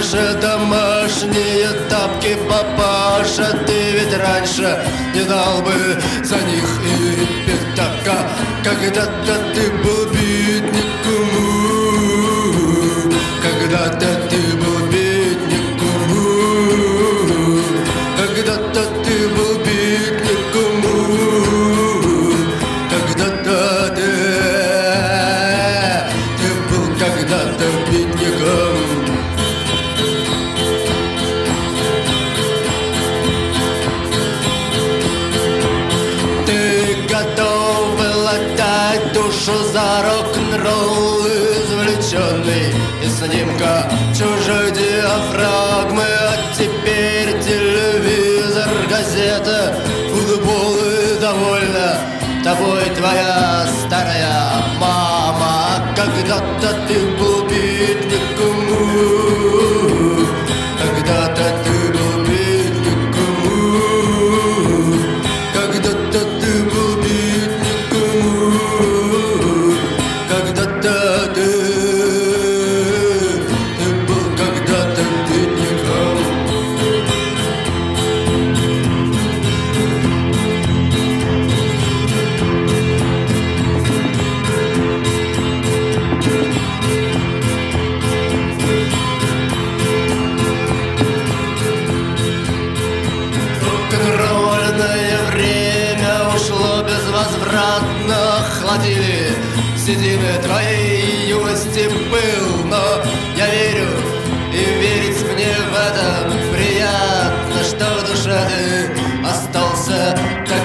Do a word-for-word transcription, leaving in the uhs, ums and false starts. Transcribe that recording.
наши домашние тапки, папаша, ты ведь раньше не дал бы за них и пятака. Когда-то ты был бедняком, когда-то ты был бедняком, когда-то ты был бедняком, когда-то ты, ты был когда-то бедняком. Ты готов был отдать душу за рок-н-ролл, извлеченный из снимка чужой диафрагмы. А теперь телевизор, газета, футбол и довольна тобой твоя старая мама. Когда-то ты был бедняком, когда-то ты был бедняком, когда-то ты был бедняком, когда-то ты, ты был когда-то бедняком. Рок-н-ролльное время ушло безвозвратно, охладили седины твоей юности пыл. Но я верю, и верить мне в это приятно, что в душе ты остался как